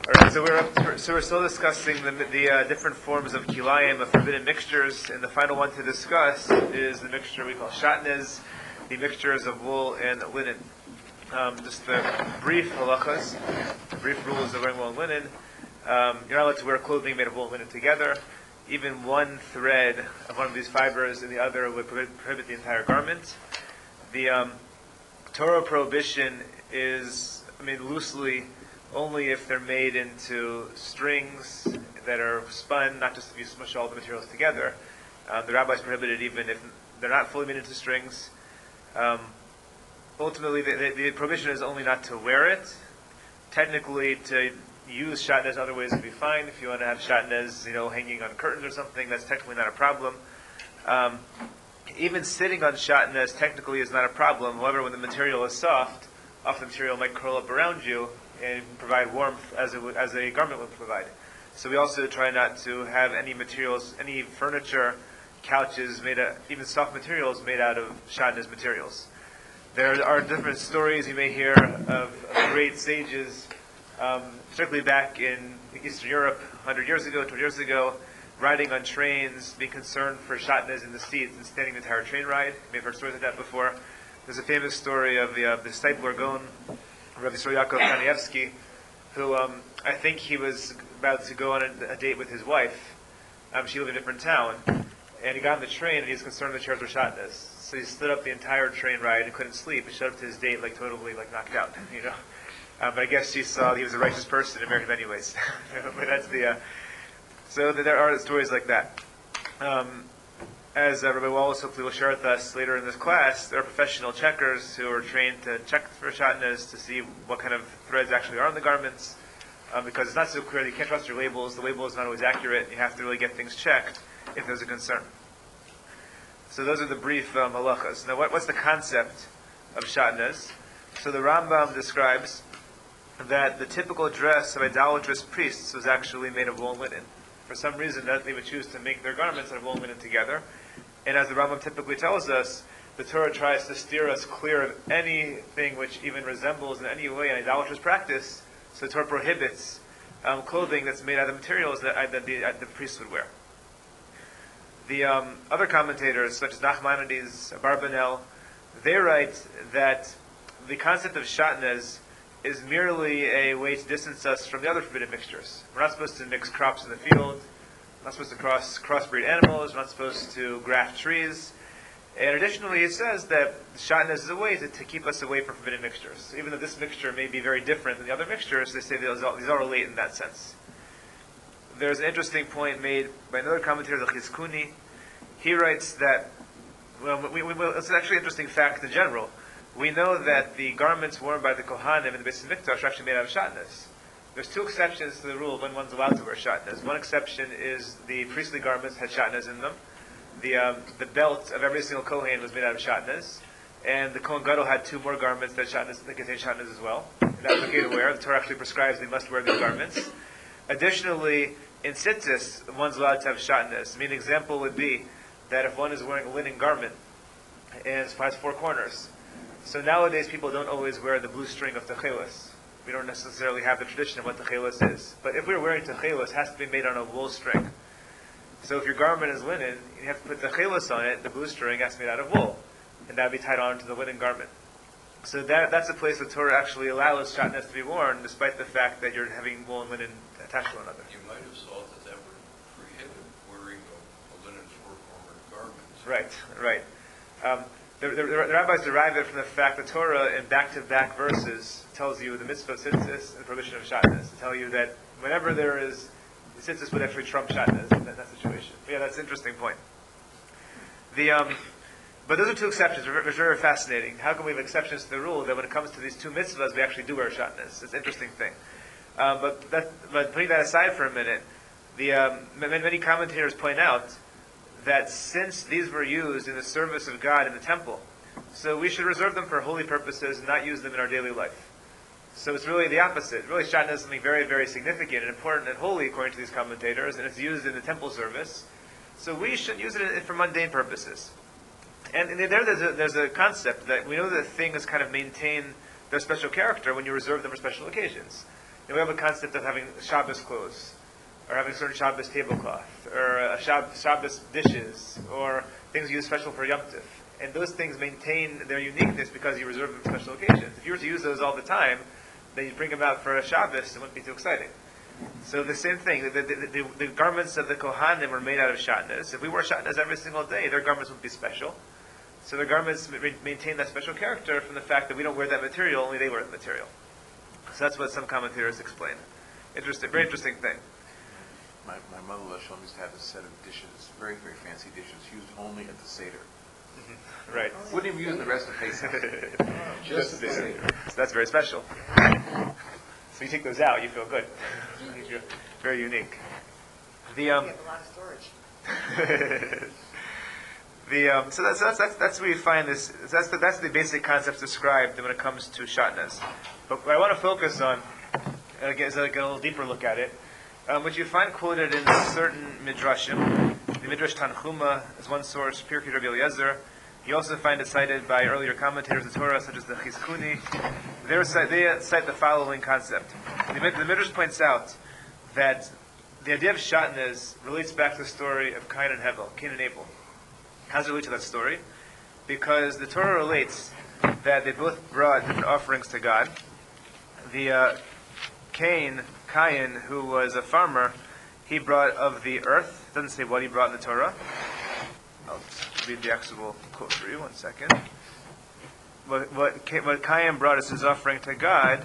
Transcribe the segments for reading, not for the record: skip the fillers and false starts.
All right, so we're still discussing the different forms of kilayim, of forbidden mixtures, and the final one to discuss is the mixture we call shatnez, the mixtures of wool and linen. Just the brief halachas, the brief rules of wearing wool and linen. You're not allowed to wear clothing made of wool and linen together. Even one thread of one of these fibers and the other would prohibit the entire garment. The Torah prohibition is, loosely, only if they're made into strings that are spun, not just if you smush all the materials together. The rabbis prohibit it even if they're not fully made into strings. Ultimately, the prohibition is only not to wear it. Technically, to use shatnez other ways would be fine. If you want to have shatnez, hanging on curtains or something, that's technically not a problem. Even sitting on shatnez technically is not a problem. However, when the material is soft, often the material might curl up around you and provide warmth as a garment would provide. So we also try not to have any materials, any furniture, couches even soft materials made out of shatnez materials. There are different stories you may hear of great sages, particularly back in Eastern Europe 100 years ago, 200 years ago, riding on trains, being concerned for shatnez in the seats and standing the entire train ride. You may have heard stories like that before. There's a famous story of the Steipler Gaon, Rabbi Yisrael Yaakov Kanievsky, who I think he was about to go on a date with his wife. She lived in a different town, and he got on the train and he was concerned the chairs were shatnez. So he stood up the entire train ride and couldn't sleep. He showed up to his date totally knocked out, But I guess she saw he was a righteous person and married him anyways. But that's so there are stories like that. As Rabbi Wallace hopefully will share with us later in this class, there are professional checkers who are trained to check for shatnez to see what kind of threads actually are on the garments, because it's not so clear. You can't trust your labels. The label is not always accurate. You have to really get things checked if there's a concern. So those are the brief halachas. Now, what's the concept of shatnez? So the Rambam describes that the typical dress of idolatrous priests was actually made of wool and linen. For some reason, that they would choose to make their garments out of wool and linen together. And as the Rambam typically tells us, the Torah tries to steer us clear of anything which even resembles in any way an idolatrous practice. So the Torah prohibits clothing that's made out of materials that the priests would wear. The other commentators, such as Nachmanides, Abarbanel, they write that the concept of shatnez is merely a way to distance us from the other forbidden mixtures. We're not supposed to mix crops in the field. We're not supposed to crossbreed animals. We're not supposed to graft trees. And additionally, it says that shatnez is a way to keep us away from forbidden mixtures. Even though this mixture may be very different than the other mixtures, they say these all relate in that sense. There's an interesting point made by another commentator, the Chizkuni. He writes that, it's actually an interesting fact in general. We know that the garments worn by the Kohanim in the Beis Hamikdash are actually made out of shatnez. There's two exceptions to the rule of when one's allowed to wear shatnez. One exception is the priestly garments had shatnez in them. The belt of every single Kohen was made out of shatnez. And the Kohen Gadol had two more garments that contain shatnez as well. And that's okay to wear. The Torah actually prescribes they must wear these garments. Additionally, in Tzitzis, one's allowed to have shatnez. An example would be that if one is wearing a linen garment and it has four corners. So nowadays people don't always wear the blue string of techeles. We don't necessarily have the tradition of what techeles is. But if we're wearing techeles, it has to be made on a wool string. So if your garment is linen, you have to put techeles on it, the blue string has to be made out of wool. And that would be tied on to the linen garment. So that's a place the Torah actually allows shatnez to be worn, despite the fact that you're having wool and linen attached to one another. You might have thought that would prohibit wearing a linen four-cornered garment. Right. The rabbis derive it from the fact that Torah, in back-to-back verses, tells you the mitzvah of tzitzis and the prohibition of shatnez. To tell you that whenever there is, tzitzis would actually trump shatnez in that situation. But yeah, that's an interesting point. But those are two exceptions, which are very fascinating. How can we have exceptions to the rule that when it comes to these two mitzvahs, we actually do wear shatnez? It's an interesting thing. But putting that aside for a minute, many commentators point out that since these were used in the service of God in the temple, so we should reserve them for holy purposes and not use them in our daily life. So it's really the opposite. Really, shatnez is something very, very significant and important and holy, according to these commentators, and it's used in the temple service. So we should use it for mundane purposes. And there's a concept that we know that things kind of maintain their special character when you reserve them for special occasions. And we have a concept of having Shabbos clothes, or having certain Shabbos tablecloth, or Shabbos dishes, or things used special for Yom Tif. And those things maintain their uniqueness because you reserve them for special occasions. If you were to use those all the time, then you'd bring them out for a Shabbos, it wouldn't be too exciting. So the same thing, the garments of the Kohanim were made out of shatnez. If we wore shatnez every single day, their garments would be special. So their garments maintain that special character from the fact that we don't wear that material, only they wear the material. So that's what some commentators explain. Interesting, very interesting thing. My mother Lashon used to have a set of dishes, very, very fancy dishes, used only at the Seder. Right. Wouldn't even use the rest of Pesach. Just the Seder. So that's very special. So you take those out, you feel good. You're very unique. You have a lot of storage. So that's where you find this. That's the basic concepts described when it comes to shatnez. But what I want to focus on, again, is like a little deeper look at it, which you find quoted in certain midrashim. The Midrash Tanchuma is one source, Pirkei Rabbi Eliezer. You also find it cited by earlier commentators of the Torah, such as the Chizkuni. They cite the following concept. The Midrash points out that the idea of shatnez relates back to the story of Cain and Hevel, Cain and Abel. How does it relate to that story? Because the Torah relates that they both brought different offerings to God. The Cain, who was a farmer, he brought of the earth. It doesn't say what he brought in the Torah. I'll just read the actual quote for you. 1 second. What Cain brought as his offering to God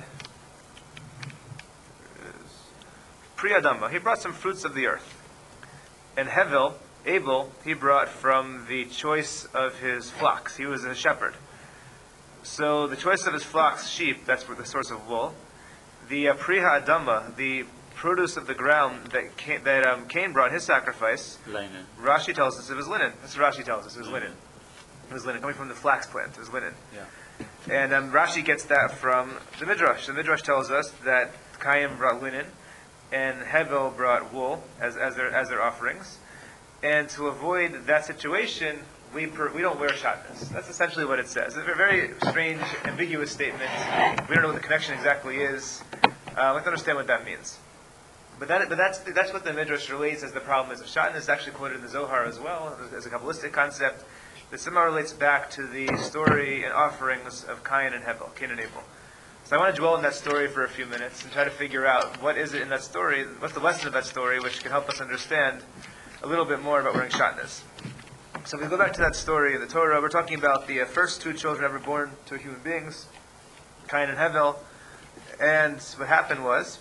is Pri Adama. He brought some fruits of the earth. And Abel, he brought from the choice of his flocks. He was a shepherd. So the choice of his flocks, sheep, that's the source of wool. The Priha Adama, the produce of the ground that Cain brought his sacrifice. Linen. Rashi tells us it was linen. That's what Rashi tells us. It was linen. It was linen coming from the flax plant. It was linen. Yeah. And Rashi gets that from the Midrash. The Midrash tells us that Cain brought linen, and Hevel brought wool as their offerings. And to avoid that situation, we don't wear shatnez. That's essentially what it says. It's a very strange, ambiguous statement. We don't know what the connection exactly is. We have to understand what that means. But that's what the Midrash relates as the problem is. Shatnez is actually quoted in the Zohar as well as a Kabbalistic concept that somehow relates back to the story and offerings of Cain and Hevel, Cain and Abel. So I want to dwell on that story for a few minutes and try to figure out what is it in that story, what's the lesson of that story, which can help us understand a little bit more about wearing shatnez. So if we go back to that story in the Torah, we're talking about the first two children ever born to human beings, Cain and Hevel. And what happened was,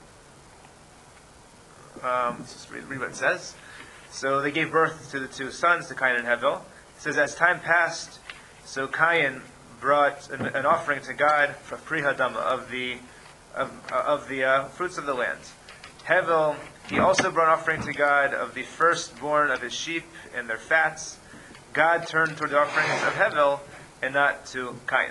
let's just read what it says. So they gave birth to the two sons, to Cain and Hevel. It says, as time passed, so Cain brought an offering to God for Pri Hadama, of the fruits of the land. Hevel, he also brought an offering to God of the firstborn of his sheep and their fats. God turned toward the offerings of Hevel and not to Cain.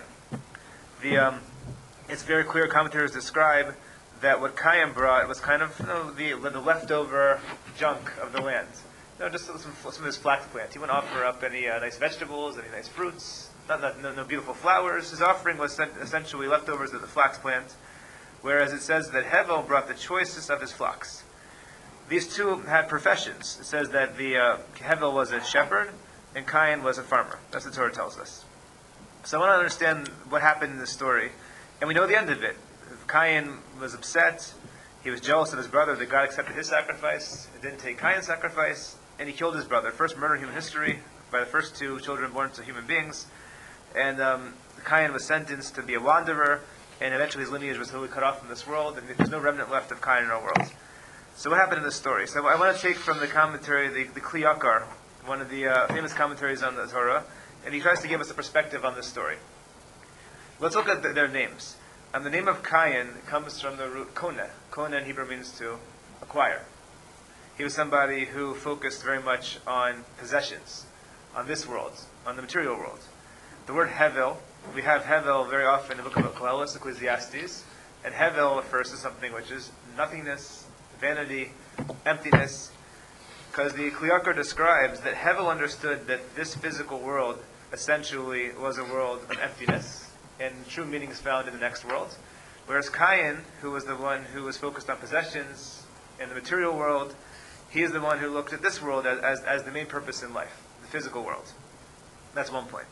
It's very clear, commentators describe that what Cain brought was kind of the leftover junk of the land. Just some of his flax plant. He wouldn't offer up any nice vegetables, any nice fruits, no beautiful flowers. His offering was essentially leftovers of the flax plant. Whereas it says that Hevel brought the choicest of his flocks. These two had professions. It says that Hevel was a shepherd and Cain was a farmer. That's what the Torah tells us. So I want to understand what happened in this story. And we know the end of it. Cain was upset. He was jealous of his brother that God accepted his sacrifice. It didn't take Cain's sacrifice. And he killed his brother. First murder in human history by the first two children born to human beings. And Cain was sentenced to be a wanderer. And eventually his lineage was totally cut off from this world. And there's no remnant left of Cain in our world. So what happened in this story? So I want to take from the commentary, the Kli Yakar, one of the famous commentaries on the Torah. And he tries to give us a perspective on this story. Let's look at their names. The name of Cain comes from the root kona. Kona in Hebrew means to acquire. He was somebody who focused very much on possessions, on this world, on the material world. The word Hevel, we have Hevel very often in the book of Koheles, Ecclesiastes, and Hevel refers to something which is nothingness, vanity, emptiness, because the Kli Yakar describes that Hevel understood that this physical world essentially was a world of emptiness, and true meaning is found in the next world. Whereas Cain, who was the one who was focused on possessions and the material world, he is the one who looked at this world as the main purpose in life, the physical world. That's one point.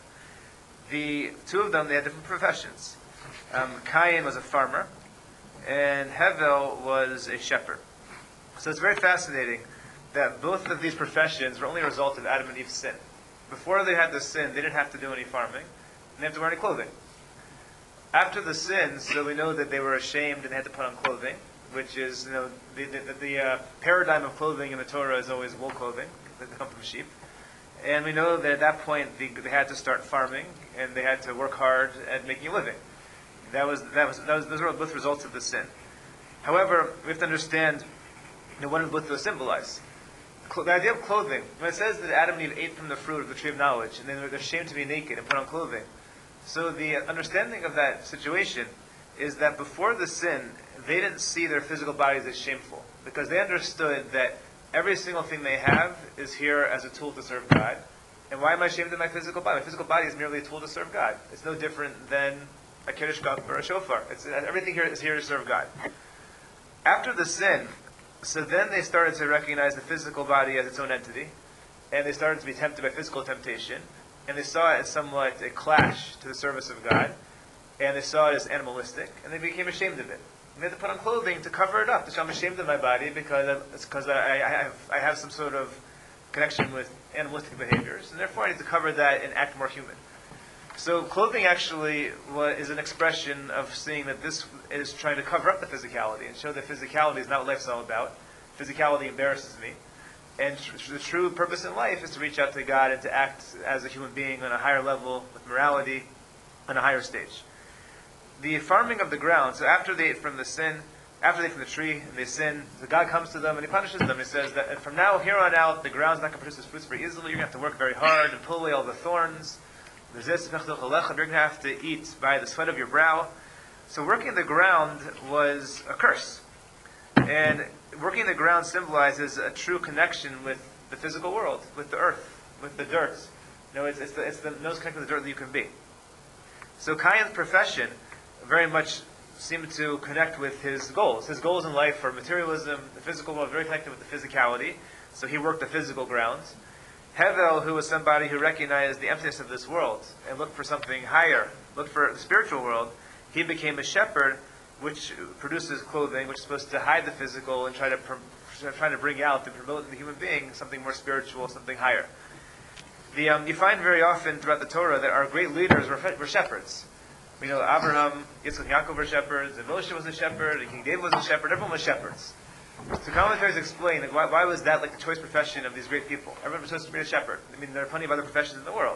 The two of them, they had different professions. Cain was a farmer, and Hevel was a shepherd. So it's very fascinating that both of these professions were only a result of Adam and Eve's sin. Before they had the sin, they didn't have to do any farming, and they didn't have to wear any clothing. After the sin, so we know that they were ashamed and they had to put on clothing, which is, the paradigm of clothing in the Torah is always wool clothing that come from sheep. And we know that at that point they had to start farming and they had to work hard at making a living. Those were both results of the sin. However, we have to understand what does both of those symbolize. The idea of clothing, when it says that Adam and Eve ate from the fruit of the tree of knowledge and then they're ashamed to be naked and put on clothing. So the understanding of that situation is that before the sin, they didn't see their physical bodies as shameful because they understood that every single thing they have is here as a tool to serve God. And why am I ashamed of my physical body? My physical body is merely a tool to serve God. It's no different than a kiddush cup or a shofar. Everything here is here to serve God. After the sin, so then they started to recognize the physical body as its own entity, and they started to be tempted by physical temptation, and they saw it as somewhat a clash to the service of God, and they saw it as animalistic, and they became ashamed of it. And they had to put on clothing to cover it up, to show I'm ashamed of my body because I have some sort of connection with animalistic behaviors, and therefore I need to cover that and act more human. So clothing actually is an expression of seeing that this is trying to cover up the physicality and show that physicality is not what life's all about. Physicality embarrasses me. And the true purpose in life is to reach out to God and to act as a human being on a higher level with morality on a higher stage. The farming of the ground, so after they ate from the tree and they sin, so God comes to them and He punishes them. He says that from now here on out, the ground's not going to produce its fruits very easily. You're going to have to work very hard and pull away all the thorns. You're going to have to eat by the sweat of your brow. So working the ground was a curse. And working the ground symbolizes a true connection with the physical world, with the earth, with the dirt. It's the most connected to the dirt that you can be. So Cain's profession very much seemed to connect with his goals. His goals in life were materialism, the physical world, very connected with the physicality. So he worked the physical ground. Hevel, who was somebody who recognized the emptiness of this world and looked for something higher, looked for the spiritual world, he became a shepherd, which produces clothing, which is supposed to hide the physical and try to bring out and promote in the human being something more spiritual, something higher. You find very often throughout the Torah that our great leaders were shepherds. We know Abraham, Yitzchak, and Yaakov were shepherds, and Moshe was a shepherd, and King David was a shepherd. Everyone was shepherds. So commentaries explain why was that like the choice profession of these great people? Everyone was supposed to be a shepherd. I mean, there are plenty of other professions in the world.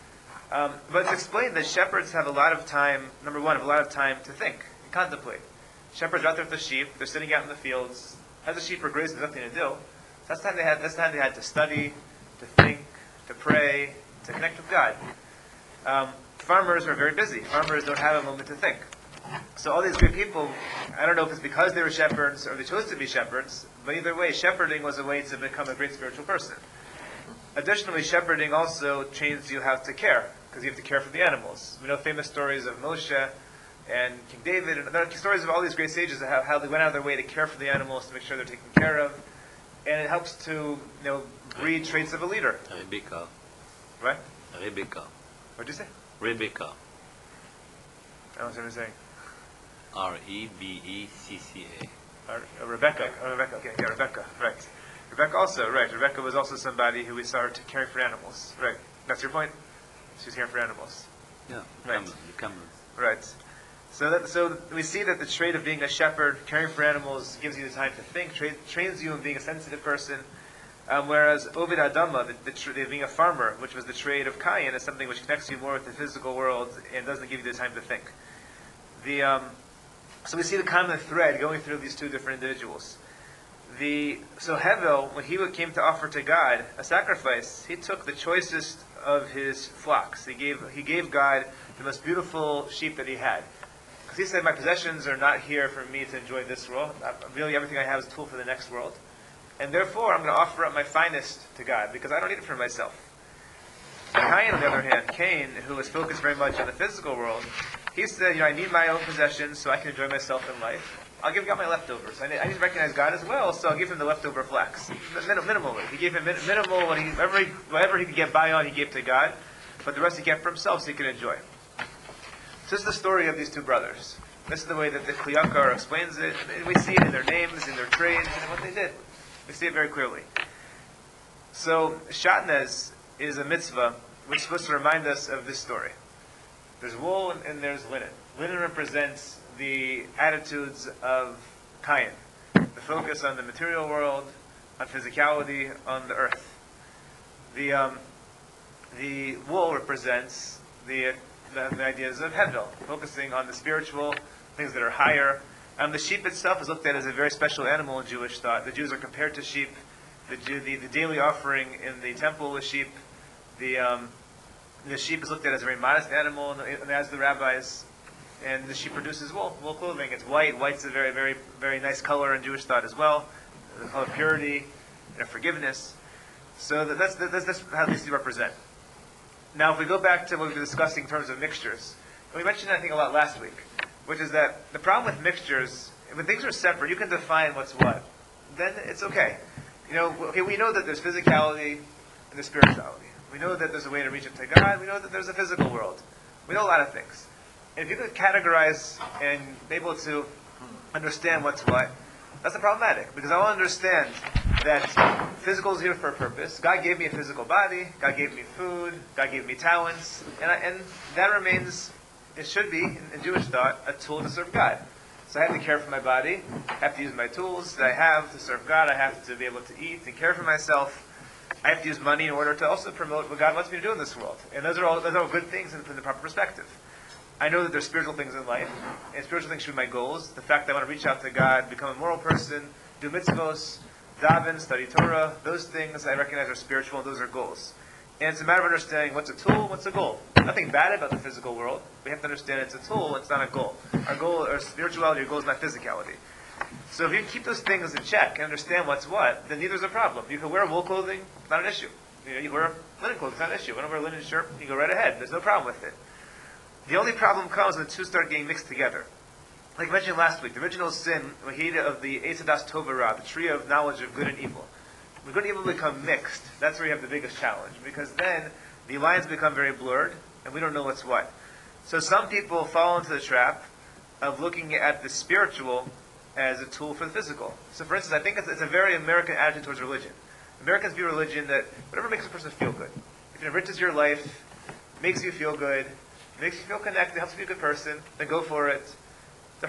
But it's explained that shepherds have a lot of time, number one, have a lot of time to think and contemplate. Shepherds are out there with the sheep, they're sitting out in the fields. As the sheep are grazing, there's nothing to do. That's the time they had to study, to think, to pray, to connect with God. Farmers are very busy. Farmers don't have a moment to think. So all these great people, I don't know if it's because they were shepherds or they chose to be shepherds, but either way, shepherding was a way to become a great spiritual person. Additionally, shepherding also trains you how to care, because you have to care for the animals. We know famous stories of Moshe and King David, and there are stories of all these great sages of how they went out of their way to care for the animals, to make sure they're taken care of, and it helps to breed traits of a leader. Rebecca. Right? Rebecca. What did you say? Rebecca. I don't know what you're saying. Rebecca. Rebecca. Rebecca. Okay, yeah, Rebecca. Right. Rebecca also, right. Rebecca was also somebody who we saw caring for animals. Right. That's your point? She was caring for animals. Yeah. Right. The camel. Right. So we see that the trait of being a shepherd, caring for animals, gives you the time to think, trains you in being a sensitive person. Whereas Ovid Adama, the being a farmer, which was the trade of Cain, is something which connects you more with the physical world and doesn't give you the time to think. So we see the common thread going through these two different individuals. So Hevel, when he came to offer to God a sacrifice, he took the choicest of his flocks. He gave God the most beautiful sheep that he had. Because he said, my possessions are not here for me to enjoy this world. Really, everything I have is a tool for the next world. And therefore, I'm going to offer up my finest to God, because I don't need it for myself. Cain, on the other hand, who was focused very much on the physical world, He said, I need my own possessions so I can enjoy myself in life. I'll give God my leftovers. I need to recognize God as well, so I'll give him the leftover flax. Minimally. He gave him minimal, whatever he could get by on, he gave to God, but the rest he kept for himself so he could enjoy. So this is the story of these two brothers. This is the way that the Kli Yakar explains it. We see it in their names, in their trades, and in what they did. We see it very clearly. So, Shatnez is a mitzvah which is supposed to remind us of this story. There's wool and there's linen. Linen represents the attitudes of Cain, the focus on the material world, on physicality, on the earth. The wool represents the ideas of Hevel, focusing on the spiritual, things that are higher. The sheep itself is looked at as a very special animal in Jewish thought. The Jews are compared to sheep. The daily offering in the temple was sheep. The sheep is looked at as a very modest animal, and as the rabbis, and the sheep produces wool clothing. It's white. White's a very, very, very nice color in Jewish thought as well. The color of purity and forgiveness. So that's how these two represent. Now, if we go back to what we were discussing in terms of mixtures, and we mentioned, I think, a lot last week, which is that the problem with mixtures, when things are separate, you can define what's what. Then it's okay. We know that there's physicality and there's spirituality. We know that there's a way to reach up to God. We know that there's a physical world. We know a lot of things. And if you could categorize and be able to understand what's what, that's problematic. Because I want to understand that physical is here for a purpose. God gave me a physical body. God gave me food. God gave me talents. And that remains, it should be, in Jewish thought, a tool to serve God. So I have to care for my body. I have to use my tools that I have to serve God. I have to be able to eat and care for myself. I have to use money in order to also promote what God wants me to do in this world. And those are all good things from the proper perspective. I know that there's spiritual things in life, and spiritual things should be my goals. The fact that I want to reach out to God, become a moral person, do mitzvos, daven, study Torah, those things I recognize are spiritual, and those are goals. And it's a matter of understanding what's a tool, what's a goal. Nothing bad about the physical world. We have to understand it's a tool, it's not a goal. Our goal, our spirituality, our goal is not physicality. So if you keep those things in check and understand what's what, then neither's a problem. You can wear wool clothing, not an issue. You wear linen clothing, it's not an issue. You want to wear a linen shirt, you go right ahead. There's no problem with it. The only problem comes when the two start getting mixed together. Like I mentioned last week, the original sin, of the Eitz Hadas Tov Ra, the tree of knowledge of good and evil. When good and evil become mixed, that's where you have the biggest challenge. Because then the lines become very blurred, and we don't know what's what. So some people fall into the trap of looking at the spiritual as a tool for the physical. So for instance, I think it's a very American attitude towards religion. Americans view religion that whatever makes a person feel good. If it enriches your life, makes you feel good, makes you feel connected, helps you be a good person, then go for it. Don't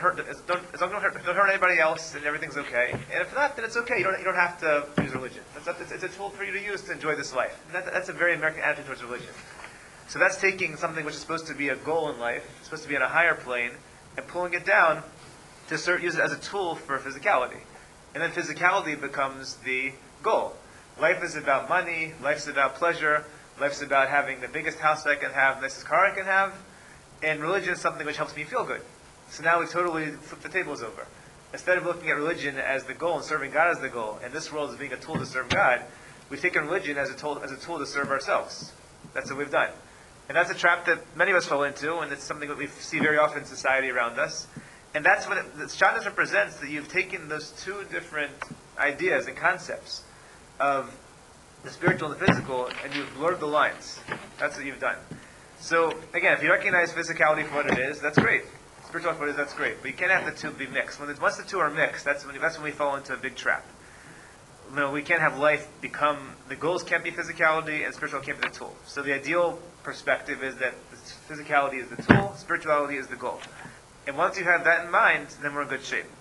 hurt anybody else, and everything's okay. And if not, then it's okay. You don't have to use religion. It's a tool for you to use to enjoy this life. And that's a very American attitude towards religion. So that's taking something which is supposed to be a goal in life, supposed to be on a higher plane, and pulling it down to use it as a tool for physicality. And then physicality becomes the goal. Life is about money, life's about pleasure, life's about having the biggest house I can have, the nicest car I can have, and religion is something which helps me feel good. So now we totally flip the tables over. Instead of looking at religion as the goal and serving God as the goal, and this world as being a tool to serve God, we've taken religion as a tool to serve ourselves. That's what we've done. And that's a trap that many of us fall into, and it's something that we see very often in society around us. And that's what Shatnez represents, that you've taken those two different ideas and concepts of the spiritual and the physical, and you've blurred the lines. That's what you've done. So, again, if you recognize physicality for what it is, that's great. Spirituality for what it is, that's great. But you can't have the two be mixed. Once the two are mixed, that's when we fall into a big trap. We can't have life become, the goals can't be physicality, and spirituality can't be the tool. So the ideal perspective is that physicality is the tool, spirituality is the goal. And once you have that in mind, then we're in good shape.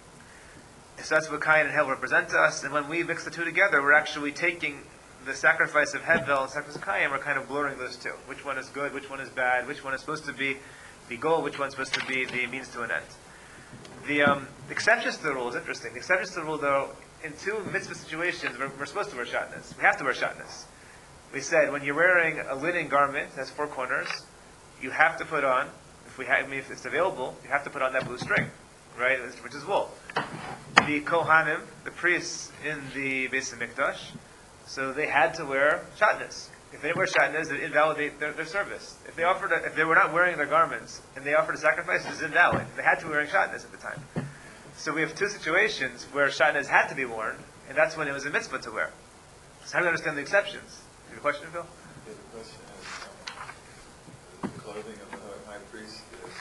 So that's what Cain and Hevel represent to us. And when we mix the two together, we're actually taking the sacrifice of Hevel and the sacrifice of Cain, we're kind of blurring those two. Which one is good, which one is bad, which one is supposed to be the goal, which one's supposed to be the means to an end. The exceptions to the rule is interesting. The exceptions to the rule, though, in two mitzvah situations, we're supposed to wear shatnez. We have to wear shatnez. We said when you're wearing a linen garment that has four corners, you have to put on, if it's available, you have to put on that blue string, right, which is wool. The Kohanim, the priests in the Beis HaMikdash, so they had to wear shatnez. If they didn't wear shatnez, it would invalidate their service. If they were not wearing their garments and they offered a sacrifice, it was invalid. They had to be wearing shatnez at the time. So we have two situations where shatnez had to be worn, and that's when it was a mitzvah to wear. So how do we understand the exceptions? You have a question, Phil? Yeah, the question is, the clothing of the high priest is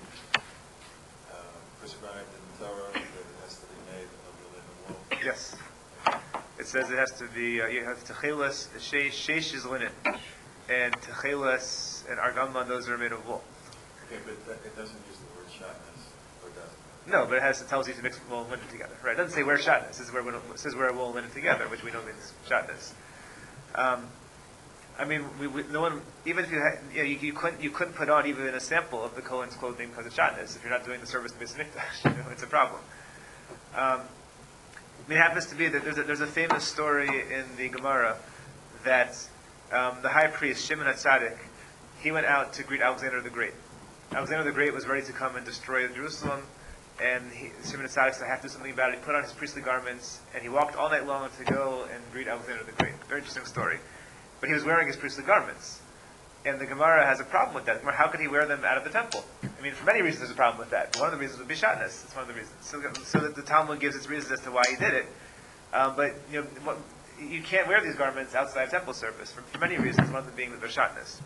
prescribed in the Torah that it has to be made of the linen wool. Yes. It says it has to be, you have techelas, sheish is linen, and techelas and argamma, those are made of wool. Okay, but it doesn't use the word shatnez, or does it? No, but it tells you to mix wool and linen together. Right? It doesn't say wear shatnez. It says wear wool and linen together, which we know means shatnez. I mean, no one, even if you couldn't put on even a sample of the Kohen's clothing because of shatnez if you're not doing the service to Beis Mikdash. It's a problem. It happens to be that there's a famous story in the Gemara that the high priest Shimon HaTzadik, he went out to greet Alexander the Great. Alexander the Great was ready to come and destroy Jerusalem, and Shimon HaTzadik said, "I have to do something about it." He put on his priestly garments, and he walked all night long to go and greet Alexander the Great. Very interesting story. But he was wearing his priestly garments. And the Gemara has a problem with that. How could he wear them out of the temple? I mean, for many reasons there's a problem with that. But one of the reasons would be shatnez. That's one of the reasons. So that the Talmud gives its reasons as to why he did it. But you can't wear these garments outside of temple service for many reasons, one of them being that they're shatnez.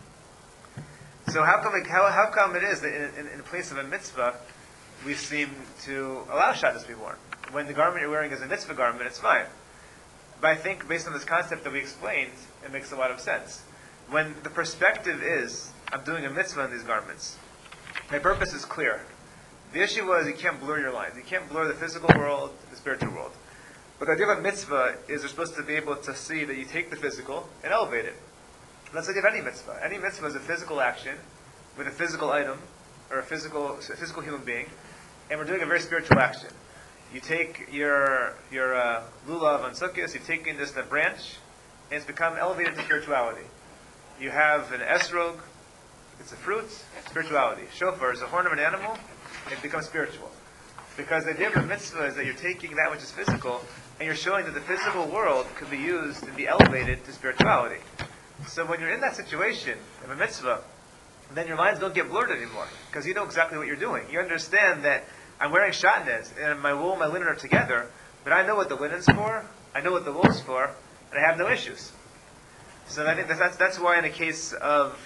So how come it is that in place of a mitzvah, we seem to allow shatnez to be worn? When the garment you're wearing is a mitzvah garment, it's fine. But I think based on this concept that we explained, it makes a lot of sense. When the perspective is, I'm doing a mitzvah in these garments, my purpose is clear. The issue was you can't blur your lines. You can't blur the physical world and the spiritual world. But the idea of a mitzvah is you're supposed to be able to see that you take the physical and elevate it. That's the idea of any mitzvah. Any mitzvah is a physical action with a physical item or a physical human being, and we're doing a very spiritual action. You take your lulav on Sukkot, you've taken just a branch, and it's become elevated to spirituality. You have an esrog, it's a fruit, spirituality. Shofar is a horn of an animal, it becomes spiritual. Because the idea of a mitzvah is that you're taking that which is physical, and you're showing that the physical world could be used and be elevated to spirituality. So when you're in that situation of a mitzvah, then your lines don't get blurred anymore, because you know exactly what you're doing. You understand that I'm wearing shatnez, and my wool and my linen are together, but I know what the linen's for, I know what the wool's for, and I have no issues. So I think that's why in a case of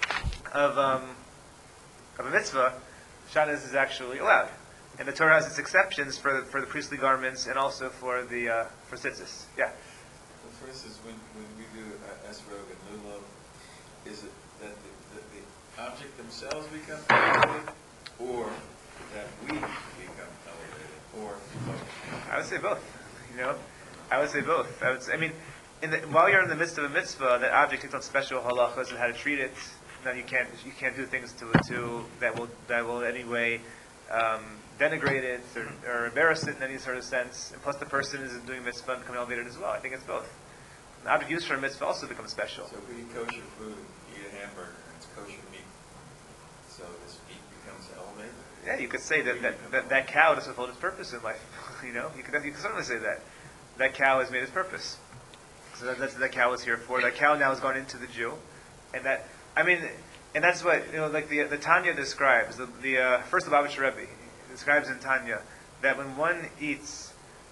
a mitzvah, shatnez is actually allowed, and the Torah has its exceptions for the priestly garments and also for the for tzitzis. Yeah. So for instance, when we do esrog and lulav, is it that the object themselves become elevated, or that we become elevated, or both? I would say both. I would say both. While you're in the midst of a mitzvah, that object takes on special halachas and how to treat it. Now you can't do things to it that will in any way denigrate it or embarrass it in any sort of sense. And plus, the person is doing a mitzvah and becoming elevated as well. I think it's both. The object used for a mitzvah also becomes special. So if we eat kosher food, eat a hamburger, and it's kosher meat, so this meat becomes elevated. Yeah, you could say that cow doesn't fulfill its purpose in life. You could certainly say that cow has made its purpose. So that's what that cow is here for. That cow now has gone into the Jew, and that's what like the Tanya describes. The first Lubavitcher Rebbe describes in Tanya that when one eats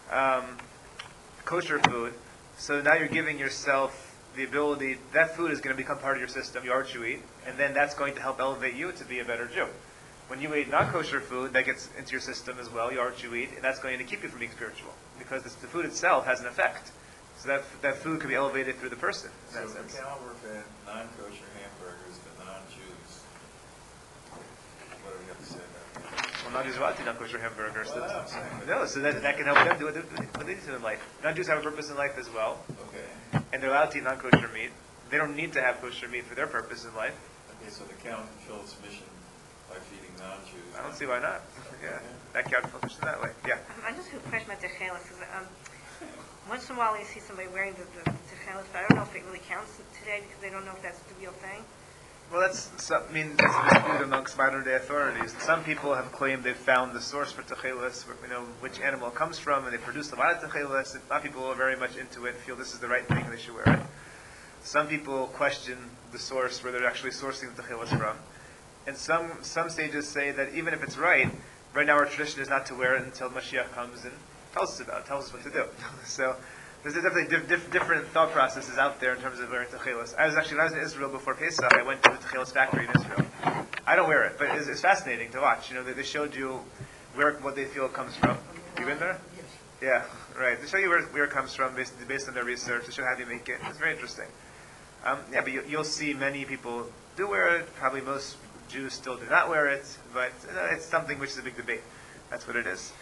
kosher food, so now you're giving yourself the ability that food is going to become part of your system. You are to eat, and then that's going to help elevate you to be a better Jew. When you eat non-kosher food, that gets into your system as well. You are to eat, and that's going to keep you from being spiritual because the food itself has an effect. So that food could be elevated through the person. In that So sense. if a cow were fed non-kosher hamburgers to non-Jews, what do we have to say about that? Well, non-Jews are allowed to eat non-kosher hamburgers. Well, I'm saying. No, so that can help them do what they need to in life. Non-Jews have a purpose in life as well, Okay. and they're allowed to eat non-kosher meat. They don't need to have kosher meat for their purpose in life. Okay, so the cow can fulfill its mission by feeding non-Jews. I don't see why not. Yeah, that cow can function that way. Yeah. I just have a question about techelis. Once in a while you see somebody wearing the techelis, but I don't know if it really counts today because they don't know if that's the real thing. Well, that's a dispute amongst modern-day authorities. Some people have claimed they've found the source for techelis, which animal it comes from, and they produce a lot of techelis. A lot of people are very much into it, feel this is the right thing and they should wear it. Some people question the source, where they're actually sourcing the techilas from. And some sages say that even if it's right now our tradition is not to wear it until Mashiach comes and tells us what to do. So there's definitely different thought processes out there in terms of wearing techilas. When I was in Israel before Pesach, I went to the techilas factory in Israel. I don't wear it, but it's fascinating to watch. They showed you what they feel it comes from. You been there? Yes. Yeah, right. They show you where it comes from based on their research. They show how they make it. It's very interesting. But you'll see many people do wear it. Probably most Jews still do not wear it, but it's something which is a big debate. That's what it is.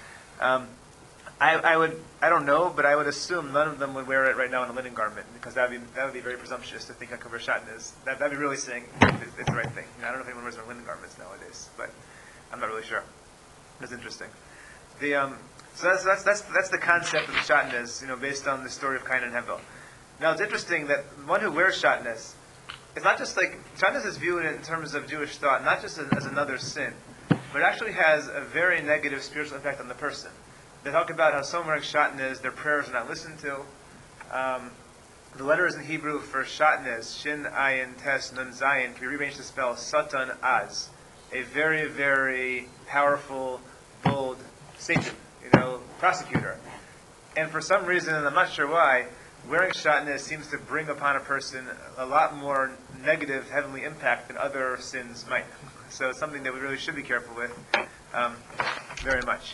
I don't know, but I would assume none of them would wear it right now in a linen garment, because that would be very presumptuous to think like a Shatnez is. That'd be really saying it's the right thing. I don't know if anyone wears their linen garments nowadays, but I'm not really sure. It's interesting. So that's the concept of the Shatnez, based on the story of Cain and Hevel. Now it's interesting that one who wears Shatnez, it's not just like Shatnez is viewed in terms of Jewish thought, not just as another sin, but it actually has a very negative spiritual impact on the person. They talk about how someone wearing Shatnez, their prayers are not listened to. The letters in Hebrew for Shatnez, Shin, Ayin, Tes, Nun, Zayin, can be rearranged to spell Satan, Az. A very, very powerful, bold Satan, prosecutor. And for some reason, and I'm not sure why, wearing Shatnez seems to bring upon a person a lot more negative heavenly impact than other sins might. So it's something that we really should be careful with, very much.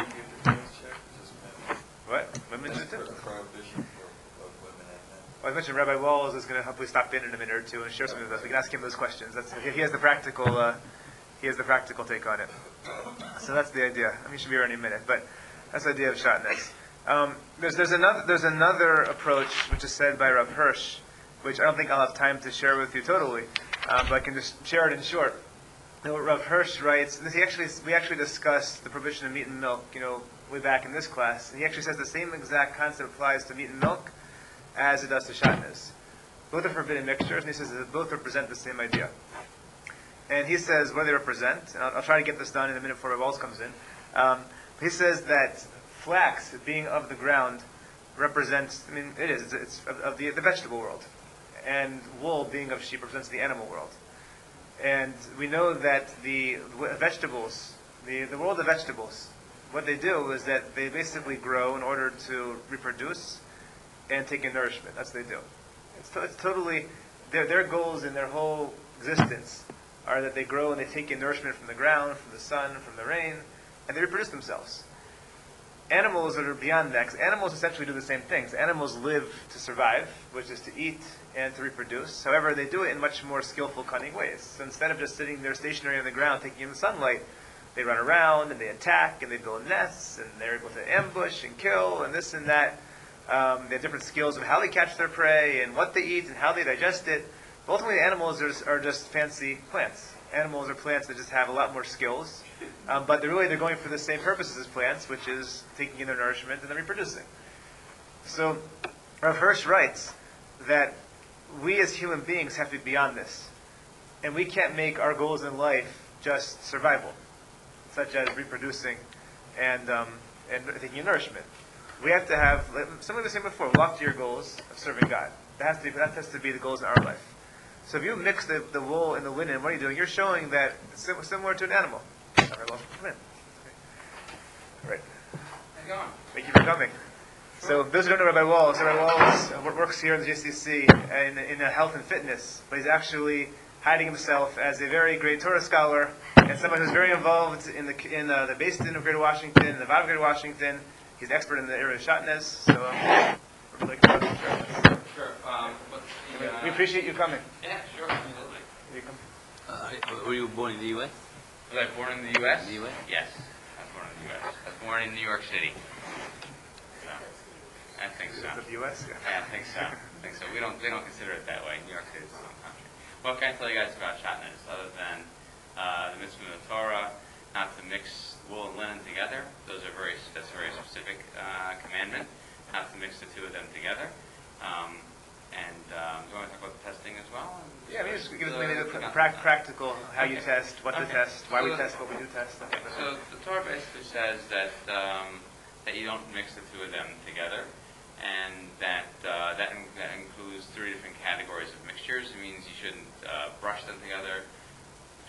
What? Women should too? A prohibition of women and men. Well, I mentioned Rabbi Walls is going to hopefully stop in a minute or two and share something with us. We can ask him those questions. He has the practical. He has the practical take on it. So that's the idea. He should be here any minute, but that's the idea of Shatnez. There's another approach which is said by Rav Hirsch, which I don't think I'll have time to share with you totally, but I can just share it in short. Rav Hirsch writes. We actually discussed the prohibition of meat and milk, way back in this class. And he actually says the same exact concept applies to meat and milk as it does to Shatnez. Both are forbidden mixtures, and he says that both represent the same idea. And he says what they represent, and I'll try to get this done in a minute before Rav Walls comes in. He says that flax, being of the ground, represents, it's of the vegetable world. And wool, being of sheep, represents the animal world. And we know that the vegetables, the world of vegetables, what they do is that they basically grow in order to reproduce and take in nourishment. That's what they do. It's totally, their goals in their whole existence are that they grow and they take in nourishment from the ground, from the sun, from the rain, and they reproduce themselves. Animals that are beyond that, 'cause animals essentially do the same things. Animals live to survive, which is to eat and to reproduce. However, they do it in much more skillful, cunning ways. So instead of just sitting there stationary on the ground taking in the sunlight, they run around and they attack and they build nests and they're able to ambush and kill and this and that. They have different skills of how they catch their prey and what they eat and how they digest it. But ultimately, animals are just fancy plants. Animals are plants that just have a lot more skills. But they're going for the same purposes as plants, which is taking in their nourishment and then reproducing. So Rav Hirsch writes that we as human beings have to be beyond this. And we can't make our goals in life just survival, such as reproducing and taking in nourishment. We have to have, some of the same before, loftier goals of serving God. That has to be the goals in our life. So if you mix the wool and the linen, what are you doing? You're showing that it's similar to an animal. All right, well, come in. Right. How's it going? Thank you for coming. So those who don't know Rabbi Walls, works here in the JCC in health and fitness, but he's actually hiding himself as a very great Torah scholar and someone who's very involved in the Beis Din of Greater Washington, the Vav of Greater Washington. He's an expert in the area of Shatnez. So we're really excited to share this. Sure. We appreciate you coming. Yeah, sure. Absolutely. You come. Were you born in the U.S.? Was I born in the U.S.? The U.S.? Yes, I was born in the U.S. I was born in New York City. So, I think so. The U.S. Yeah, I think so. We don't consider it that way. New York City is its own country. What can I tell you guys about Shatnez other than the mitzvah of the Torah, not to mix wool and linen together? That's a very specific commandment, not to mix the two of them together. Do you want to talk about the testing as well? Yeah, just give us maybe the practical, how you test, what to test, why we test, what we do test. Okay. So the Torah basically says that you don't mix the two of them together, and that includes three different categories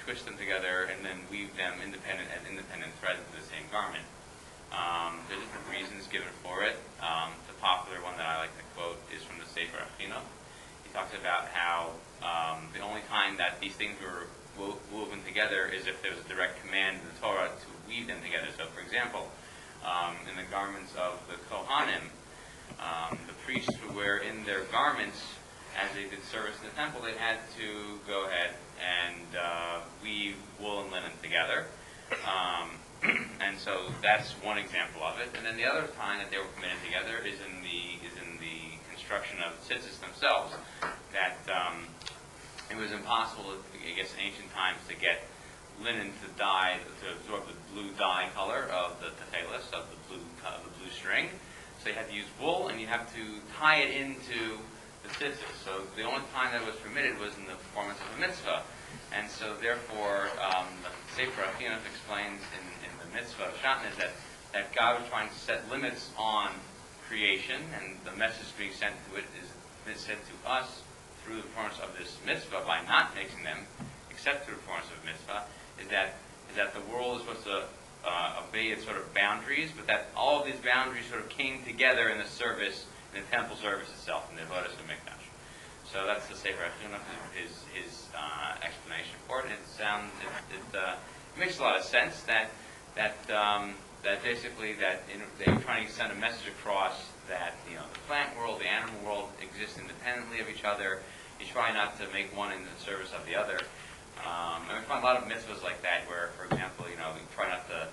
twist them together, and then weave them independent threads into the same garment. There's different reasons given for it. The popular one that I like to quote is from the Sefer Achino. He talks about how the only time that these things were woven together is if there was a direct command in the Torah to weave them together. So, for example, in the garments of the Kohanim, the priests would wear in their garments, as they did service in the temple, they had to go ahead and weave wool and linen together. And so that's one example of it. And then the other time that they were committed together is in the construction of tzitzis themselves. That it was impossible, I guess, in ancient times to get linen to dye, to absorb the blue dye color of the techelis, of the blue string. So you had to use wool, and you have to tie it into the tzitzis. So the only time that it was permitted was in the performance of a mitzvah. And so therefore, the Sefer Achino explains in the mitzvah of Shatnez that God was trying to set limits on creation, and the message being sent to it is said to us through the performance of this mitzvah by not mixing them, except through the performance of mitzvah, is that the world is supposed to obey its sort of boundaries, but that all of these boundaries sort of came together in the service, in the temple service itself, in the Avodas HaMikdash. So that's the Sefer Achino, his explanation for it. It makes a lot of sense that basically they were trying to send a message across that the plant world, the animal world exist independently of each other. You try not to make one in the service of the other. And we find a lot of mitzvahs like that, where, for example, we try not to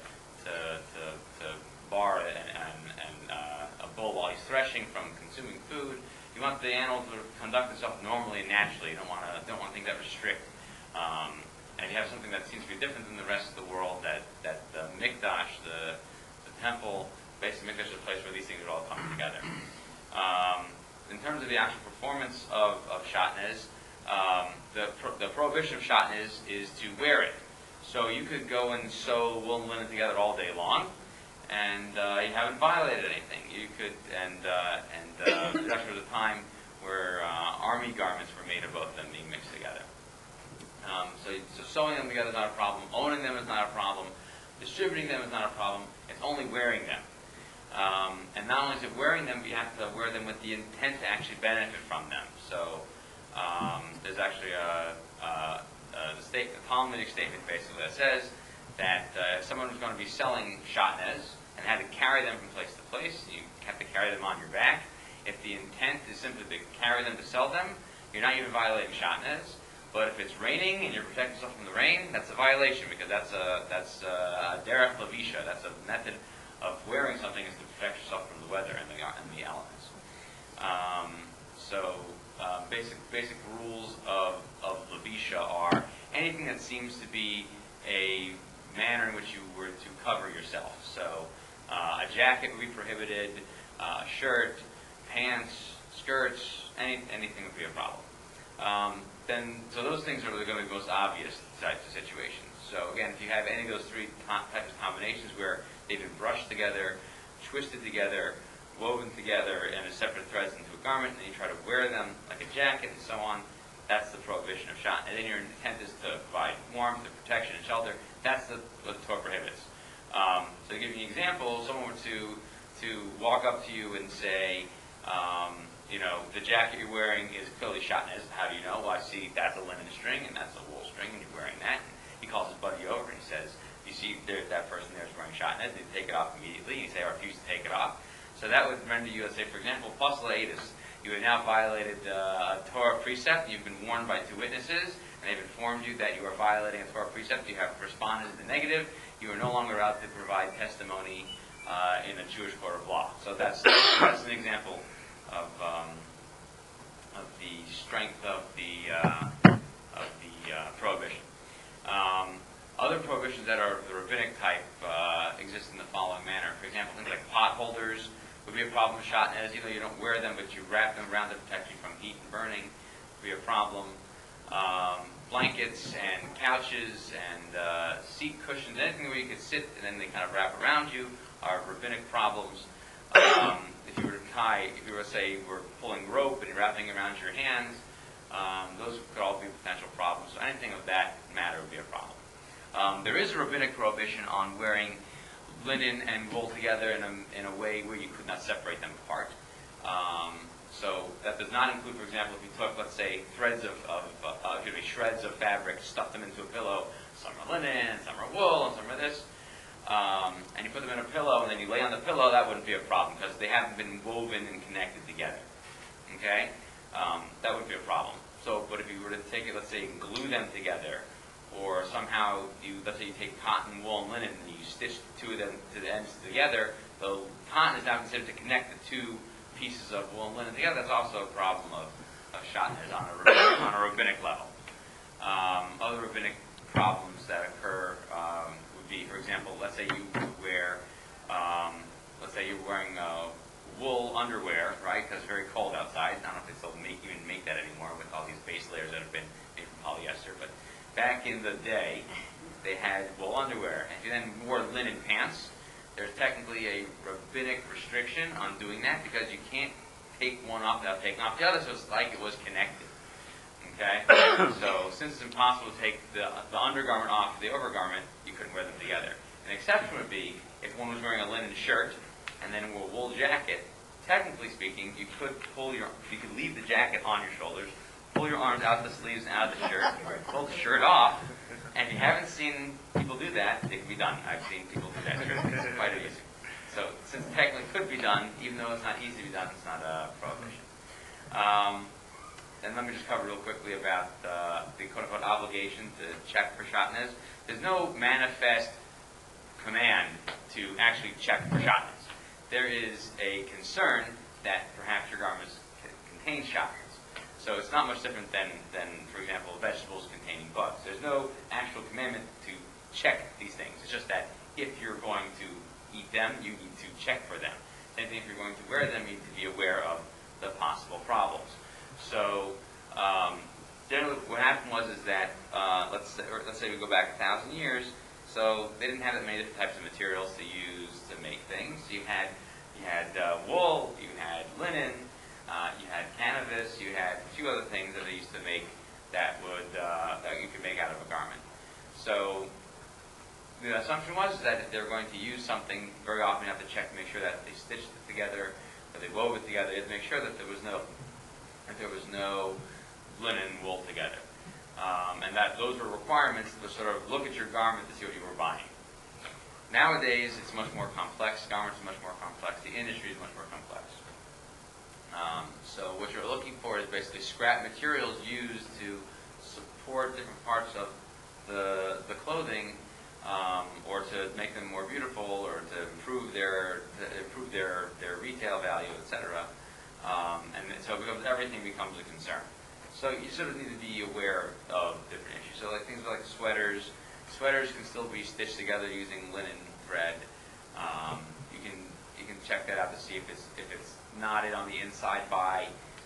bar a bull while he's threshing from consuming food. You want the animal to conduct itself normally and naturally. You don't want things that restrict. And if you have something that seems to be different than the rest of the world, that the mikdash, the temple, basically mikdash is a place where these things are all coming together. In terms of the actual performance of Shatnez, the prohibition of Shatnez is to wear it. So you could go and sew wool and linen together all day long, and you haven't violated anything. You could, there actually was a time where army garments were made of both of them being mixed together. So sewing them together is not a problem. Owning them is not a problem. Distributing them is not a problem. It's only wearing them. And not only is it wearing them, but you have to wear them with the intent to actually benefit from them. So there's actually a Talmudic statement basically that says that if someone was going to be selling Shatnez and had to carry them from place to place, you have to carry them on your back. If the intent is simply to carry them to sell them, you're not even violating Shatnez. But if it's raining and you're protecting yourself from the rain, that's a violation, because that's a derech lavisha. That's a method of wearing something is to protect yourself from the weather and the elements. Basic rules of lavisha are anything that seems to be a manner in which you were to cover yourself. So a jacket would be prohibited, a shirt, pants, skirts, anything would be a problem. So those things are going to be the most obvious types of situations. So again, if you have any of those three types of combinations where they've been brushed together, twisted together, woven together in a separate threads into a garment, and you try to wear them like a jacket and so on, that's the prohibition of Shatnez. And then your intent is to provide warmth, protection, and shelter. That's what the Torah prohibits. So to give you an example, someone were to walk up to you and say, the jacket you're wearing is clearly Shatnez. How do you know? Well, I see that's a linen string and that's a wool string, and you're wearing that. And he calls his buddy over and he says, you see that person there is wearing Shatnez. They take it off immediately. And you say, I refuse to take it off. So that would render you, let's say, for example, Pasla Edus. You have now violated a Torah precept. You've been warned by two witnesses, and they've informed you that you are violating a Torah precept. You have responded in the negative. You are no longer allowed to provide testimony in a Jewish court of law. So that's an example of the strength of the prohibition. Other prohibitions that are the rabbinic type exist in the following manner. For example, things like pot holders would be a problem with Shatnez. You don't wear them, but you wrap them around to protect you from heat and burning. Would be a problem. Blankets and couches and seat cushions, anything where you could sit and then they kind of wrap around you are rabbinic problems. If you were to say, you were pulling rope and wrapping it around your hands, Those could all be potential problems. So anything of that matter would be a problem. There is a rabbinic prohibition on wearing linen and wool together in a way where you could not separate them apart. So that does not include, for example, if you took, let's say, shreds of fabric, stuffed them into a pillow. Some are linen, some are wool, and some are this. And you put them in a pillow, and then you lay on the pillow. That wouldn't be a problem because they haven't been woven and connected together. Okay, that would be a problem. So, but if you were to take it, let's say, and glue them together, or somehow let's say you take cotton, wool, and linen, and you stitch the two of them to the ends together, the cotton is now considered to connect the two pieces of wool and linen together. That's also a problem of shatnez on a rabbinic level. Other rabbinic problems that occur would be, for example, let's say you wear, let's say you're wearing wool underwear, right? Because it's very cold outside. I don't know if they still even make that anymore with all these base layers that have been made from polyester, but back in the day, they had wool underwear. And if you then wore linen pants, there's technically a rabbinic restriction on doing that because you can't take one off without taking off the other, so it's like it was connected. Okay? So since it's impossible to take the undergarment off the overgarment, you couldn't wear them together. An exception would be if one was wearing a linen shirt and then wore a wool jacket. Technically speaking, you could leave the jacket on your shoulders, pull your arms out the sleeves and out of the shirt, pull the shirt off, and if you haven't seen people do that, it can be done. I've seen people do that. It's quite easy. So since it technically could be done, even though it's not easy to be done, it's not a prohibition. And let me just cover real quickly about the quote-unquote obligation to check for shatnez. There's no manifest command to actually check for shatnez. There is a concern that perhaps your garments contain shatnez. So it's not much different than, for example, vegetables containing bugs. There's no actual commandment to check these things. It's just that if you're going to eat them, you need to check for them. Same thing if you're going to wear them, you need to be aware of the possible problems. So generally what happened was that, let's say we go back 1,000 years, so they didn't have that many different types of materials to use to make things. You had wool, you had linen, you had canvas, you had a few other things that they used to make that you could make out of a garment. So the assumption was that if they're going to use something, very often you have to check to make sure that they stitched it together, or they wove it together. You have to make sure that there was no linen and wool together, and that those were requirements to sort of look at your garment to see what you were buying. Nowadays, it's much more complex. Garments are much more complex. The industry is much more complex. So what you're looking for is basically scrap materials used to support different parts of the clothing, or to make them more beautiful, or to improve their retail value, etc. And so because everything becomes a concern. So you sort of need to be aware of different issues. So like things like sweaters. Sweaters can still be stitched together using linen thread. You can check that out to see if it's knotted on the inside by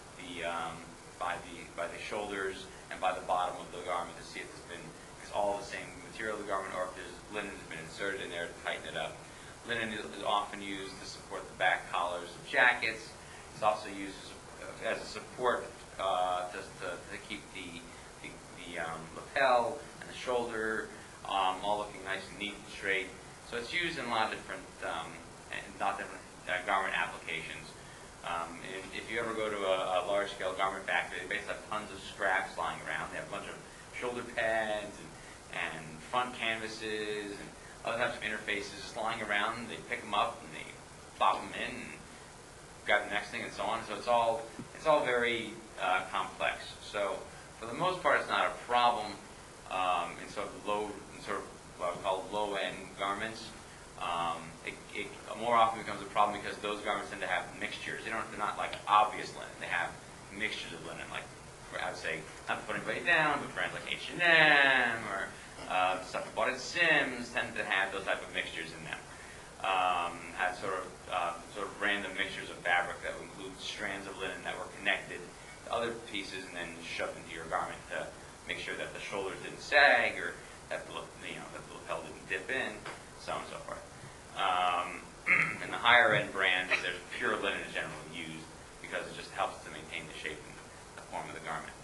the shoulders and by the bottom of the garment to see if it's all the same material of the garment, or if linen has been inserted in there to tighten it up. Linen is often used to support the back collars of jackets. It's also used as a support to keep the lapel and the shoulder all looking nice and neat and straight. So it's used in a lot of different garment applications. If you ever go to a large-scale garment factory, they basically have tons of scraps lying around. They have a bunch of shoulder pads and front canvases and other types of interfaces just lying around. They pick them up and they plop them in and got the next thing and so on. So it's all very complex. So for the most part, it's not a problem in sort of what we call low-end garments. It more often becomes a problem because those garments tend to have mixtures. They're not like obvious linen. They have mixtures of linen, like I would say, not to put anybody down, but brands like H&M or stuff we bought at Sims tend to have those type of mixtures in them. Have sort of random mixtures of fabric that would include strands of linen that were connected to other pieces and then shoved into your garment to make sure that the shoulders didn't sag or that the lapel didn't dip in, so on and so forth. In the higher end brands, there's pure linen is generally used because it just helps to maintain the shape and the form of the garment.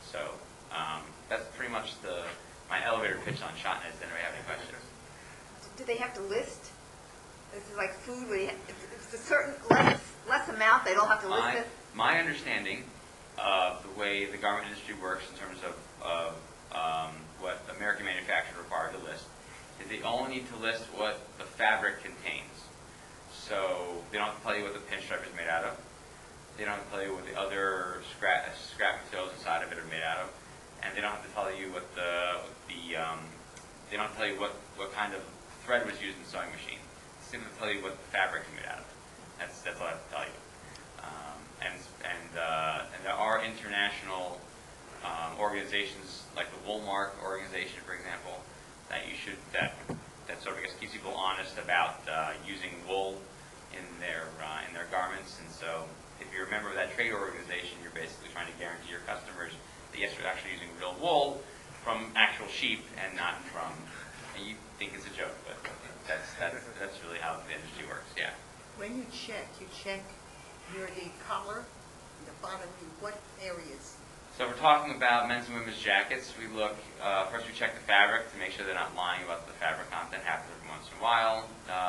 So that's pretty much my elevator pitch on Shotnez. Does anybody have any questions? Do they have to list? This is like food, where if it's a certain less amount, they don't have to list it? My understanding of the way the garment industry works in terms of what American manufacturers are required to list is they only need to list what the fabric contains. So they don't have to tell you what the pinstripe is made out of. They don't have to tell you what the other scrap materials inside of it are made out of, and they don't have to tell you what they don't have to tell you what kind of thread was used in the sewing machine. They simply tell you what the fabric is made out of. That's all I have to tell you. And there are international organizations like the Woolmark organization, for example, that sort of, I guess, keeps people honest about using wool in their garments. And so, if you're a member of that trade organization, you're basically trying to guarantee your customers that yes, you're actually using real wool from actual sheep and not from. And you think it's a joke, but that's really how the industry works. Yeah. When you check near the collar, the bottom, what areas? So if we're talking about men's and women's jackets, we look, first we check the fabric to make sure they're not lying about the fabric content. Happens every once in a while.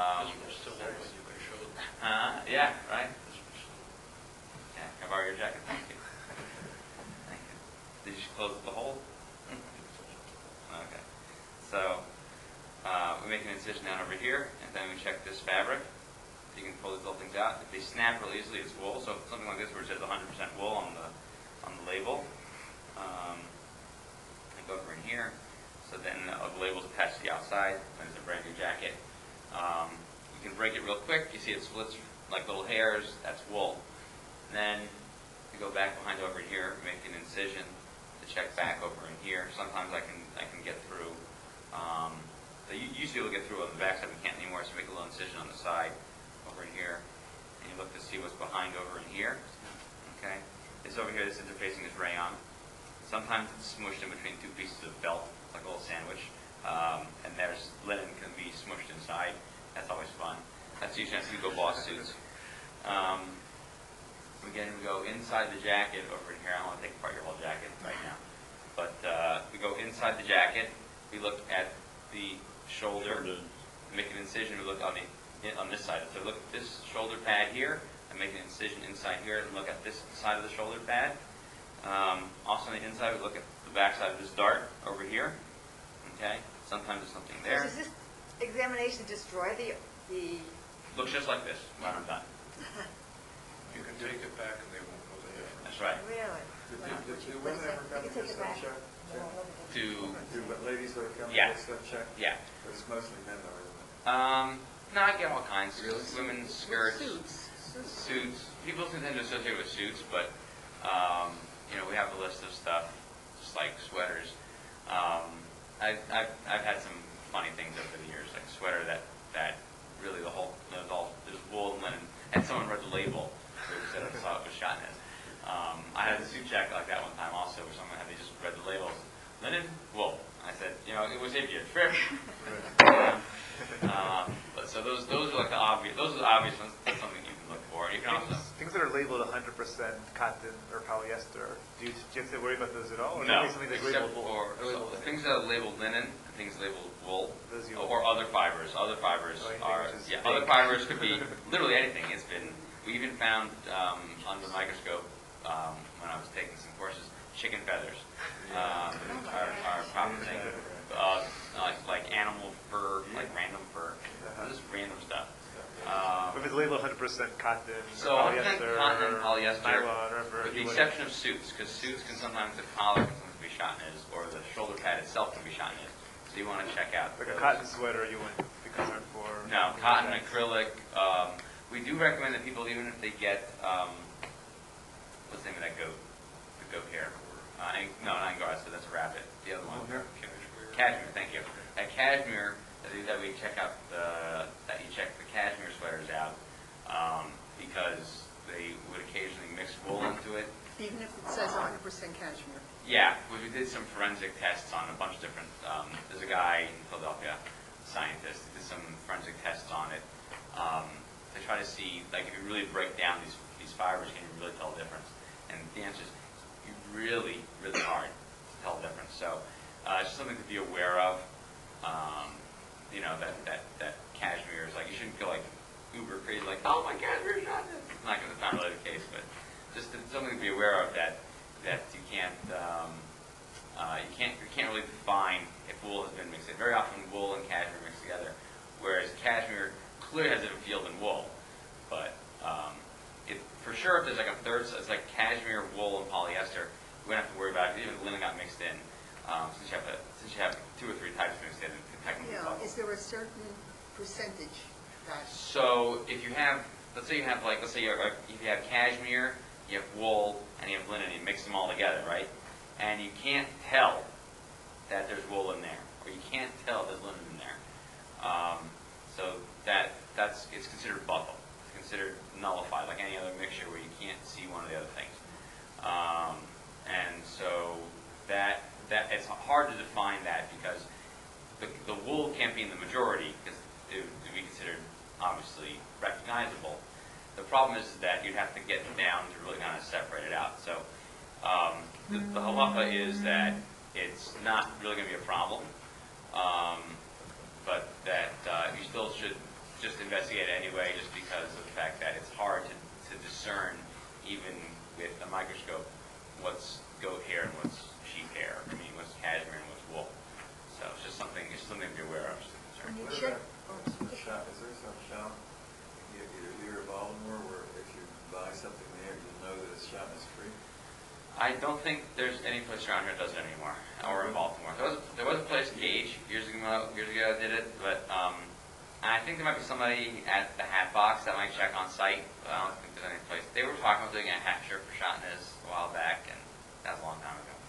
Yeah, right? Yeah, can I borrow your jacket? Thank you. Thank you. Did you close the hole? Okay. So we make an incision down over here, and then we check this fabric. You can pull these little things out. If they snap really easily, it's wool. So something like this where it says 100% wool on the label. I go over in here. So then the label's attached to the outside. When it's a brand new jacket. You can break it real quick. You see it splits like little hairs. That's wool. And then we go back behind over here, make an incision to check back over in here. Sometimes I can get through. You used to be able to get through on the back side. We can't anymore. So make a little incision on the side over in here, and you look to see what's behind over in here. Okay, this over here, this interfacing is rayon. Sometimes it's smushed in between two pieces of felt, like a little sandwich, and there's linen can be smushed inside. That's always fun. That's usually on Hugo Boss suits. Again, we go inside the jacket over in here. I don't want to take apart your whole jacket right now, but we go inside the jacket. We look at the shoulder, make an incision. We look on this side. So look at this shoulder pad here, and make an incision inside here, and look at this side of the shoulder pad. Also on the inside, we look at the back side of this dart over here. Okay, sometimes there's something there. Does this examination destroy the? Looks just like this when I'm done. You can take it back and they won't know the difference. That's right. Really? Do women ever come You to can take get it back. stuff checked? To Do ladies ever come to Yeah. get stuff checked? yeah. But it's mostly men though, isn't it? No, I get all kinds. Really? Women's skirts, Suits. suits. People tend to associate with suits, but we have a list of stuff, just like sweaters. I've had some funny things over the years, like a sweater that really there's wool and linen, and someone read the label, so it said I saw it was Shotnez. I had a suit jacket like that one time also, where someone they just read the labels, linen, wool. I said, it was if you trip. But so those are like the obvious. Those are the obvious ones. That's something you can look for. You can also Things that are labeled 100% cotton or polyester, do you have to worry about those at all? Or no, only something that's except labeled for things that are labeled linen and things labeled wool Those you- or other fibers. Other fibers Oh, anything are which is other big. fibers could be literally anything. We even found under the microscope when I was taking some courses chicken feathers are probably thing. Like animal fur, like random fur, just random stuff. If it's labeled 100% cotton, So or 100% polyester, cotton and or polyester, nylon, or whatever, with the you would- exception of suits, because suits can sometimes, the collar can sometimes be Shotnez, or the shoulder pad itself can be Shotnez. So you want to check out like a those. cotton sweater, you wouldn't be concerned for. No, cotton, acrylic. We do recommend that people, even if they get, what's the name of that goat? The goat hair. No, not Angora, so that's a rabbit. The other one. Cashmere, thank you. At Cashmere, that we check out that you check the cashmere sweaters out because they would occasionally mix wool into it. Even if it says 100% cashmere. Yeah, we did some forensic tests on a bunch of different. There's a guy in Philadelphia, a scientist, who did some forensic tests on it to try to see, like, if you really break down these fibers, can you really tell the difference? And the answer is, you be really, really hard to tell the difference. So it's just something to be aware of. That cashmere is like, you shouldn't feel like uber crazy, like, oh, my cashmere shot this. It's not really the case, but just something to be aware of that you can't really define if wool has been mixed in. Very often wool and cashmere mix together, whereas cashmere clearly has a different feel than wool. But for sure, if there's like a third, so it's like cashmere, wool, and polyester, we don't have to worry about it. Even if linen got mixed in, since you have 2 or 3 types mixed in, it could technically Yeah, bubble. is there a certain percentage that, So if you have, let's say you have if you have cashmere, you have wool, and you have linen, and you mix them all together, right? And you can't tell that there's wool in there, or you can't tell there's linen in there. So it's considered bubble. It's considered nullified, like any other mixture where you can't see one of the other things. And so that it's hard to define that because the wool can't be in the majority because it would be considered obviously recognizable. The problem is that you'd have to get down to really kind of separate it out. So the halacha is that it's not really going to be a problem, but that you still should just investigate it anyway, just because of the fact that it's hard to discern, even with a microscope, what's goat hair and what's sheep hair. I mean, what's cashmere and what's wool. So it's just something to be aware of. Just a concern. when you What check, about shop? Is there some shop either here or Baltimore where if you buy something there, you'll know that it's shop is free? I don't think there's any place around here that does it anymore, or in Baltimore. There was a place, Gage, years ago did it, but I think there might be somebody at the Hat Box that might check on site, but I don't think there's any place. They were talking about doing a hat shirt for Shotnez a while back, and that was a long time ago.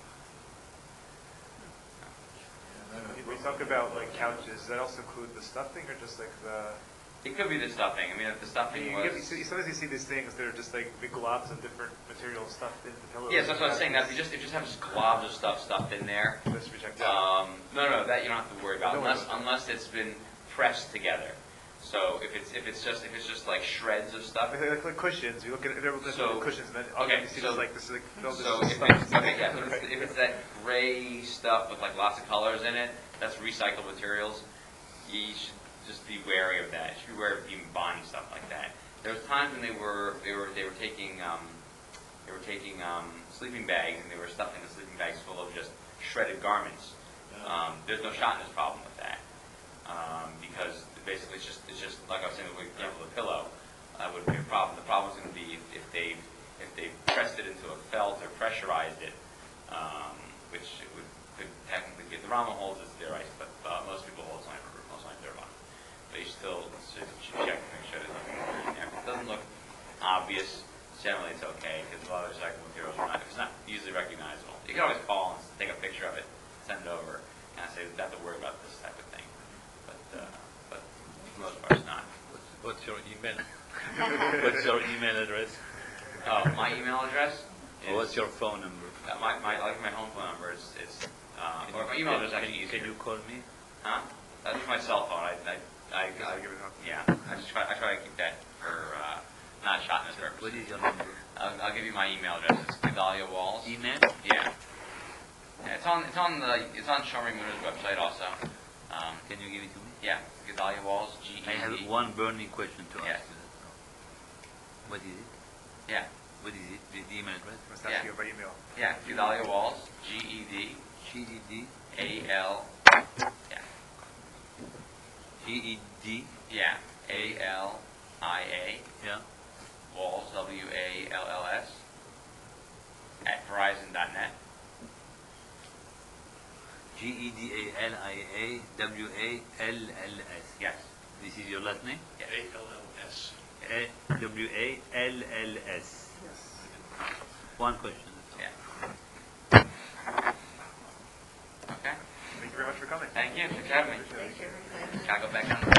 We talk about like couches. Does that also include the stuffing, or just like the? It could be the stuffing. I mean, if the stuffing was... Sometimes you see these things that are just like big globs of different materials stuffed into pillows. Yes, that's what I was saying. That if you just have just globs of stuff stuffed in there, Let's reject that. no, that you don't have to worry about Don't worry about unless it's been pressed together. So if it's just like shreds of stuff. Like cushions. You look at So- cushions, and then okay, you see so- this like this like filled So with if stuff. it's, okay, yeah, so if it's that gray stuff with like lots of colors in it, that's recycled materials. You should just be wary of that. You should be wary of even buying stuff like that. There was times when they were taking sleeping bags and they were stuffing the sleeping bags full of just shredded garments. There's no Shotnez problem with that because basically it's just like I was saying with the example of the pillow. Wouldn't be a problem. The problem is going to be if they pressed it into a felt or pressurized it, which could technically get the Rama holds it's their ice, but most people hold it's most likely their one. But you still should check to make sure there's nothing in there. If it doesn't look obvious, generally it's okay because a lot of recyclable materials are not. If it's not easily recognizable, you can always call and take a picture of it, send it over, and say you have to worry about this type of thing. But for the most part, it's not. What's your email? What's your email address? My email address. Or what's your phone number? My home phone number is or my email address is actually easier. Can you call me? Huh? That's my cell phone. I try to keep that for not Shotnez purposes. What is your number? I'll give you my email address. It's Gedalia Walls. Email? Yeah. It's on Shomri Muna's website also. Can you give it to me? Yeah, Gedalia Walls. GED. I have one burning question to Yes. ask you. What is it? Yeah. What is it? The email address? Must ask you by email. Yeah. Gedalia Walls. GED. GED. AL. Yeah. GED. Yeah. ALIA. Yeah. Walls, WALLS, at Verizon.net. GEDALIAWALLS. Yes. This is your last name? Yes. ALLS. WALLS. Yes. One question. Yeah. Okay. Thank you very much for coming. Thank you. Thanks for having me. thank you. Gotta go back on